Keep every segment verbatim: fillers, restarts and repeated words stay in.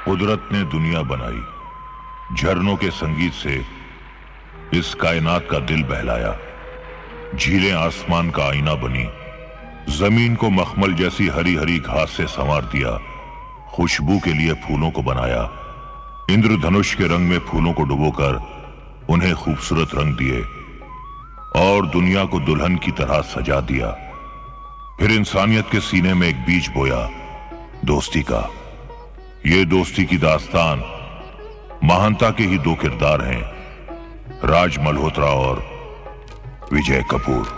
कुदरत ने दुनिया बनाई, झरनों के संगीत से इस कायनात का दिल बहलाया। झीलें आसमान का आईना बनी, जमीन को मखमल जैसी हरी हरी घास से संवार दिया। खुशबू के लिए फूलों को बनाया, इंद्रधनुष के रंग में फूलों को डुबोकर उन्हें खूबसूरत रंग दिए और दुनिया को दुल्हन की तरह सजा दिया। फिर इंसानियत के सीने में एक बीज बोया, दोस्ती का। ये दोस्ती की दास्तान महानता के ही दो किरदार हैं, राज मल्होत्रा और विजय Kapoor.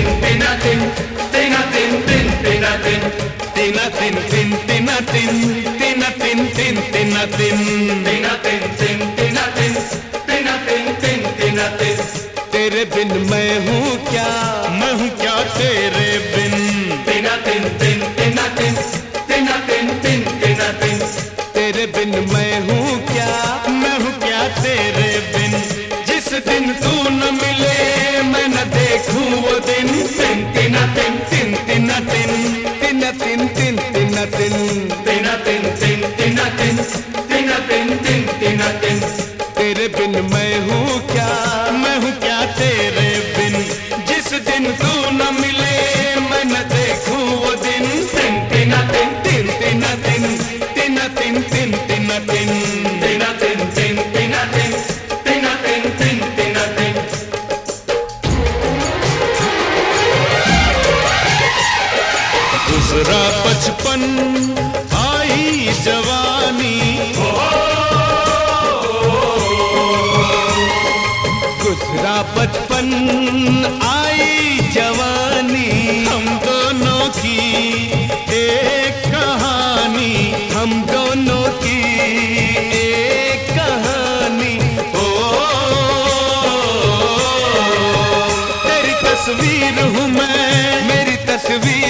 tina tin, tina tin tin tina tin, tina tin tin tina tin, tina tin tin tina tin, tina tin tin tina tin, tina tin tin tina tin। तेरे बिन मैं हूँ क्या, मैं हूँ क्या तेरे बिन। tina tin tin tina tin, tina tin tin tina tin। तेरे बिन मैं हूँ क्या, मैं हूँ क्या तेरे बिन। जिस दिन तू न मिले मैं न देखूं वो दिन। तिन तिना तिन तिन तिना तिन, तिना तिन तिन तिना तिन, तिना तिन तिन तिना तिन, तिना तिन तिन तिना तिन। तेरे बिन मैं हूँ क्या, मैं हूँ क्या तेरे बिन। जिस दिन तू न मिले मैं न देखूं वो दिन। तिन तिना तिन तिन तिना तिन, तिना तिन तिन तिना तिन, तिना तिन तिन तिना तिन, तिना तिन तिन तिना तिन। गुजरा बचपन आई जवानी, गुजरा बचपन आई जवानी। हम दोनों की एक कहानी, हम दोनों की एक कहानी। ओ तेरी तस्वीर हूँ मैं, मेरी तस्वीर